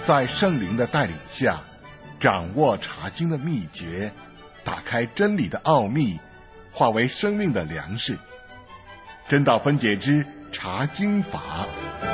在圣灵的带领下，掌握查经的秘诀，打开真理的奥秘，化为生命的粮食。真道分解之查经法。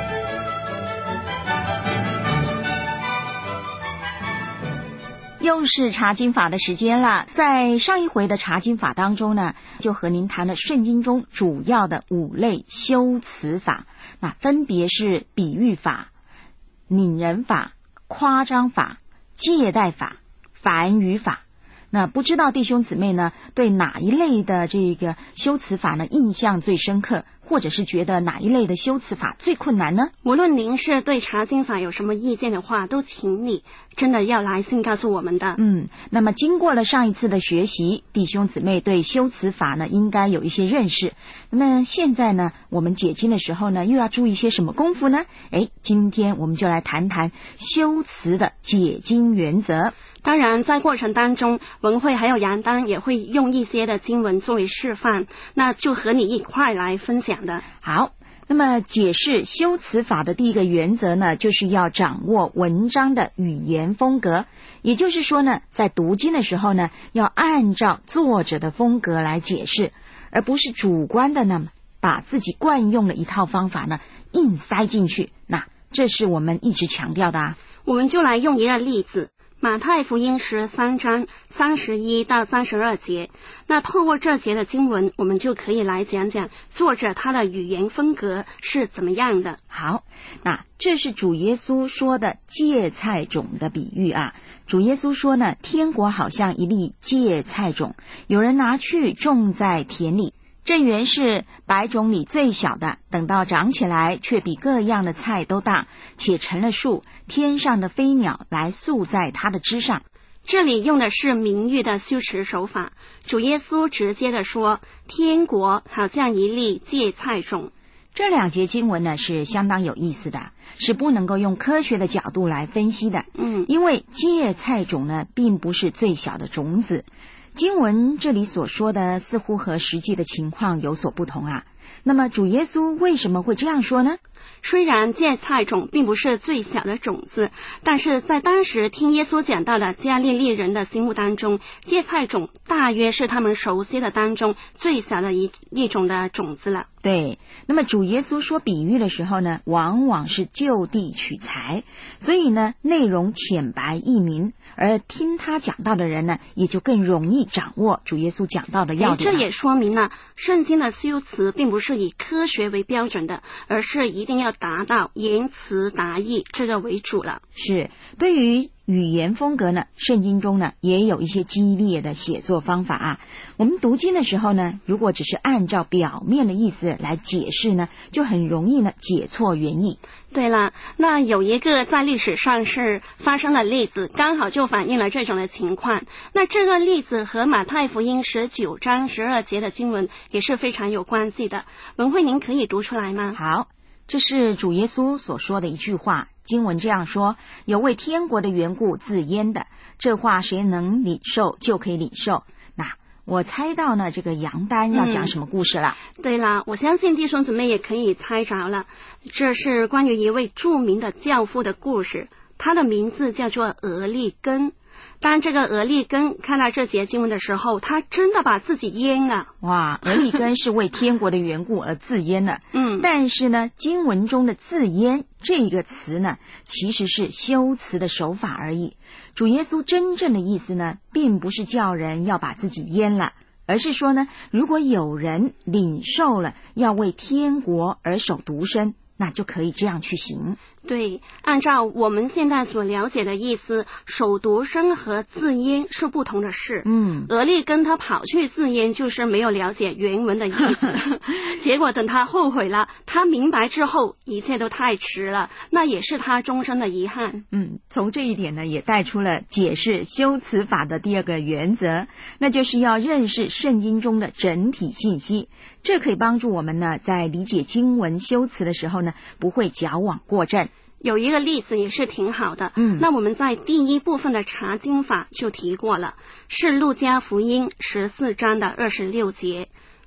又是查经法的时间了。在上一回的查经法当中呢，就和您谈了圣经中主要的5类修辞法，那分别是比喻法、拟人法、夸张法、借代法、反语法。那不知道弟兄姊妹呢，对哪一类的这个修辞法呢印象最深刻，或者是觉得哪一类的修辞法最困难呢？ 无论您是对查经法有什么意见的话，都请你真的要来信告诉我们的。 那么经过了上一次的学习，弟兄姊妹对修辞法呢应该有一些认识。那么现在呢，我们解经的时候呢，又要注意些什么功夫呢？今天我们就来谈谈修辞的解经原则。 当然在过程当中，文慧还有杨丹也会用一些的经文作为示范，那就和你一块来分享的。 好，那么解释修辞法的第一个原则呢，就是要掌握文章的语言风格。也就是说呢，在读经的时候呢，要按照作者的风格来解释，而不是主观的呢把自己惯用的一套方法呢硬塞进去。那这是我们一直强调的啊。 我们就来用一个例子，马太福音13章31到32节。那透过这节的经文，我们就可以来讲讲作者他的语言风格是怎么样的。 好，那这是主耶稣说的芥菜种的比喻啊。主耶稣说呢，天国好像一粒芥菜种，有人拿去种在田里，这原是百种里最小的，等到长起来，却比各样的菜都大，且成了树，天上的飞鸟来宿在它的枝上。 这里用的是明喻的修辞手法，主耶稣直接的说，天国好像一粒芥菜种。 这2节经文呢是相当有意思的，是不能够用科学的角度来分析的。因为芥菜种呢并不是最小的种子。经文这里所说的似乎和实际的情况有所不同啊。那么主耶稣为什么会这样说呢？ 虽然芥菜种并不是最小的种子，但是在当时听耶稣讲到的加利利人的心目当中，芥菜种大约是他们熟悉的当中最小的一种的种子了。 对，那么主耶稣说比喻的时候呢，往往是就地取材，所以呢内容浅白易明，而听他讲到的人呢，也就更容易掌握主耶稣讲到的要点。 这也说明了圣经的修辞并不是以科学为标准的，而是一定要达到言辞达意这个为主了。 是，对于语言风格呢，圣经中呢也有一些激烈的写作方法啊。我们读经的时候呢，如果只是按照表面的意思来解释呢，就很容易呢解错原意。 对了，那有一个在历史上是发生的例子，刚好就反映了这种的情况。那这个例子和马太福音19章12节的经文也是非常有关系的。文慧，您可以读出来吗？ 好，这是主耶稣所说的一句话，经文这样说，有为天国的缘故自淹的，这话谁能领受就可以领受。那我猜到呢，这个杨丹要讲什么故事了？ 对了，我相信弟兄姊妹也可以猜着了，这是关于一位著名的教父的故事，他的名字叫做俄利根。当这个俄利根看到这节经文的时候，他真的把自己淹了。 哇，俄利根是为天国的缘故而自淹了。但是呢，经文中的自淹这个词呢，其实是修辞的手法而已。主耶稣真正的意思呢，并不是叫人要把自己淹了，而是说呢，如果有人领受了要为天国而守独身，那就可以这样去行。 对，按照我们现在所了解的意思，守独身和自淹是不同的事。俄利根他跑去自淹，就是没有了解原文的意思结果等他后悔了，他明白之后，一切都太迟了，那也是他终身的遗憾。 从这一点呢，也带出了解释修辞法的第2个原则，那就是要认识圣经中的整体信息。这可以帮助我们呢，在理解经文修辞的时候呢，不会矫枉过正。 有一个例子也是挺好的，那我们在第1部分的查经法就提过了，是路加福音14章的26节。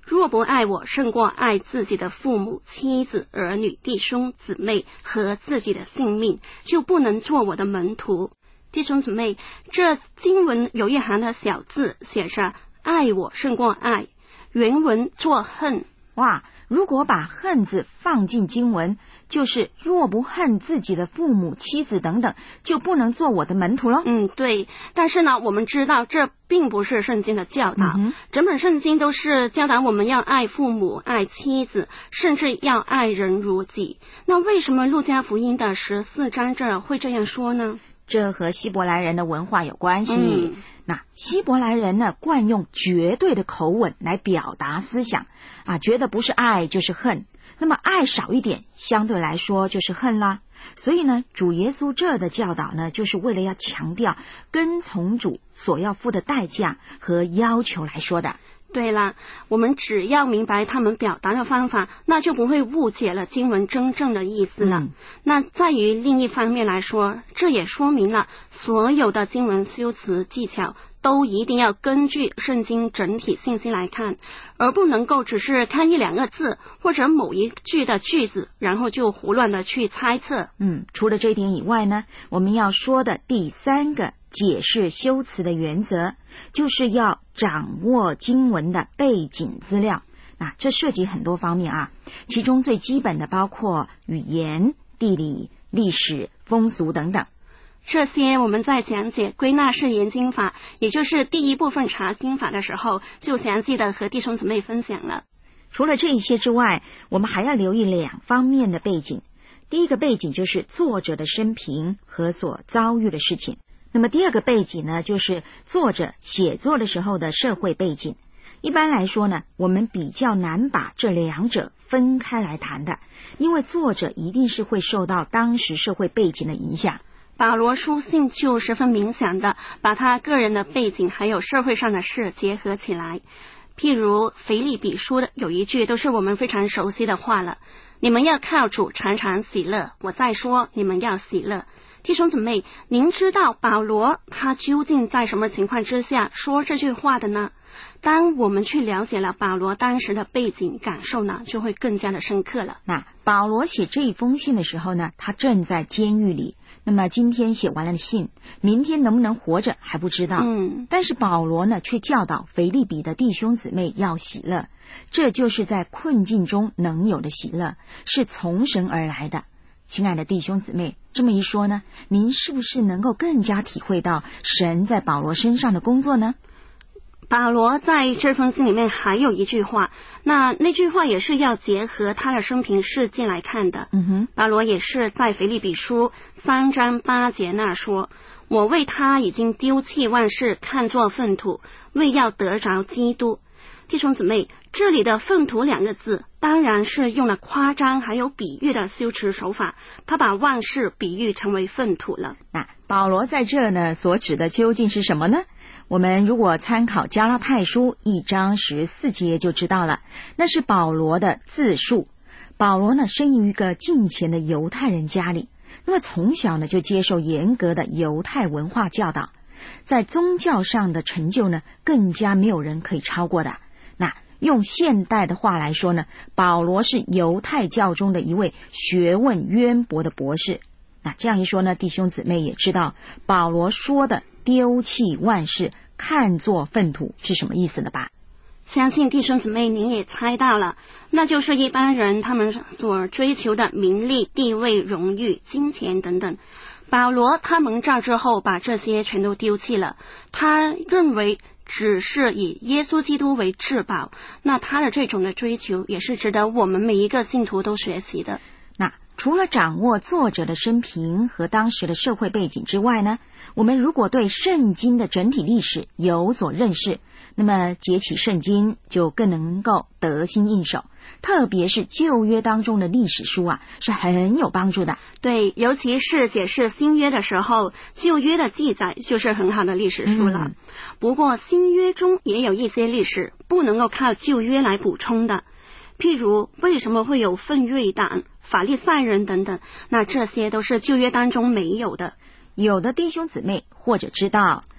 若不爱我胜过爱自己的父母、妻子、儿女、弟兄、姊妹和自己的性命，就不能做我的门徒。弟兄姊妹，这经文有一行的小字写着爱我胜过爱，原文作恨。 哇，如果把恨字放进经文，就是若不恨自己的父母、妻子等等，就不能做我的门徒了。 对。但是呢，我们知道这并不是圣经的教导，整本圣经都是教导我们要爱父母、爱妻子，甚至要爱人如己。那为什么路加福音的14章这儿会这样说呢？ 这和希伯来人的文化有关系。那希伯来人呢，惯用绝对的口吻来表达思想觉得不是爱就是恨，那么爱少一点相对来说就是恨啦。所以呢，主耶稣这儿的教导呢，就是为了要强调跟从主所要付的代价和要求来说的。 对了，我们只要明白他们表达的方法，那就不会误解了经文真正的意思了。那在于另一方面来说，这也说明了所有的经文修辞技巧都一定要根据圣经整体信息来看，而不能够只是看一两个字或者某一句的句子，然后就胡乱的去猜测。 除了这一点以外呢，我们要说的第三个解释修辞的原则，就是要掌握经文的背景资料。那这涉及很多方面其中最基本的包括语言、地理、历史、风俗等等。 这些我们在讲解归纳式研经法，也就是第一部分查经法的时候，就详细的和弟兄姊妹分享了。 除了这一些之外，我们还要留意两方面的背景。第一个背景就是作者的生平和所遭遇的事情。那么第二个背景呢，就是作者写作的时候的社会背景。一般来说呢，我们比较难把这两者分开来谈的，因为作者一定是会受到当时社会背景的影响。 保罗书信就十分明显的把他个人的背景还有社会上的事结合起来。譬如腓立比书的有一句都是我们非常熟悉的话了，你们要靠主常常喜乐，我再说你们要喜乐。弟兄姊妹，您知道保罗他究竟在什么情况之下说这句话的呢？当我们去了解了保罗当时的背景感受呢，就会更加的深刻了。 那保罗写这一封信的时候呢，他正在监狱里。那么今天写完了信，明天能不能活着还不知道。但是保罗呢，却教导腓立比的弟兄姊妹要喜乐，这就是在困境中能有的喜乐，是从神而来的。亲爱的弟兄姊妹，这么一说呢，您是不是能够更加体会到神在保罗身上的工作呢？ 保罗在这封信里面还有一句话，那句话也是要结合他的生平事件来看的。保罗也是在腓立比书3章8节那说，我为他已经丢弃万事，看作粪土，为要得着基督。弟兄姊妹，这里的粪土两个字当然是用了夸张还有比喻的修辞手法，他把万事比喻成为粪土了。 那保罗在这呢所指的究竟是什么呢？我们如果参考加拉太书1章14节就知道了，那是保罗的自述。保罗呢生于一个敬虔的犹太人家里，那么从小呢就接受严格的犹太文化教导，在宗教上的成就呢更加没有人可以超过的。那用现代的话来说呢，保罗是犹太教中的一位学问渊博的博士。那这样一说呢，弟兄姊妹也知道保罗说的丢弃万事，看作粪土是什么意思的吧？ 相信弟兄姊妹您也猜到了，那就是一般人他们所追求的名利、地位、荣誉、金钱等等。保罗他蒙召之后把这些全都丢弃了，他认为只是以耶稣基督为至宝，那他的这种的追求也是值得我们每一个信徒都学习的。 那除了掌握作者的生平和当时的社会背景之外呢，我们如果对圣经的整体历史有所认识，那么解起圣经就更能够得心应手，特别是旧约当中的历史书是很有帮助的。 对，尤其是解释新约的时候，旧约的记载就是很好的历史书了。不过新约中也有一些历史不能够靠旧约来补充的，譬如为什么会有奋锐党、法利赛人等等，那这些都是旧约当中没有的。 有的弟兄姊妹或者知道，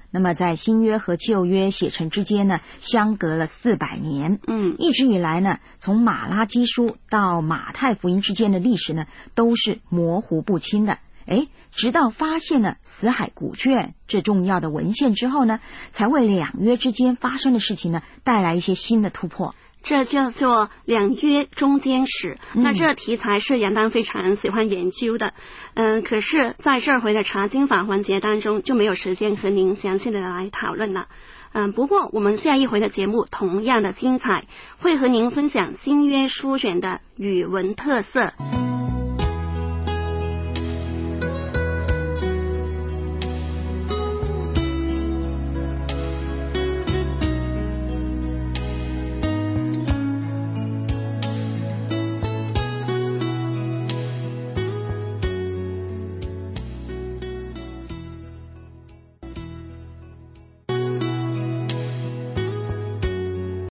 那么在新约和旧约写成之间呢，相隔了400年。一直以来呢，从马拉基书到马太福音之间的历史呢，都是模糊不清的。直到发现了死海古卷这重要的文献之后呢，才为两约之间发生的事情呢，带来一些新的突破。 这叫做两约中间史。那这个题材是杨丹非常喜欢研究的。可是在这回的查经法环节当中就没有时间和您详细的来讨论了。不过我们下一回的节目同样的精彩，会和您分享新约书卷的语文特色。